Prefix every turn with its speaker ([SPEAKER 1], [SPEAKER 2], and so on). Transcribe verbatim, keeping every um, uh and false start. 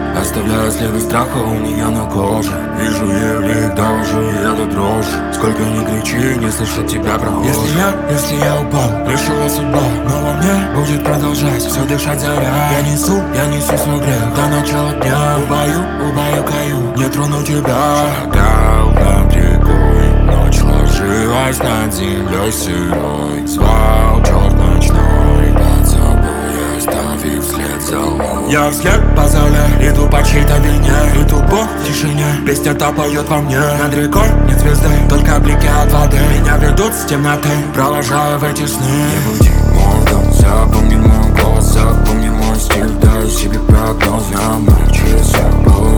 [SPEAKER 1] оставляя следы страха у нее на коже. Вижу ее лик, довожу ее до дрожи. Сколько ни кричи, не слышит тебя прохожий. Если я, если я упал, решила судьба, но во мне будет продолжать все дышать заря. Я несу, я несу свой грех до начала дня. Убою, убаюкаю, не трону тебя. Шагал над рекой, ночь ложилась над землей сырой. Звал черт ночной, под собой оставив след за мной. Я вслед по зале, иду по чьей-то вине. Иду Бог в тишине, песня-то поет во мне. Над рекой нет звезды, только блики от воды. Меня ведут с темноты, провожая в эти сны. Не будь мой, запомни мой голос, запомни мой стиль. Дай себе прогноз, я молчу,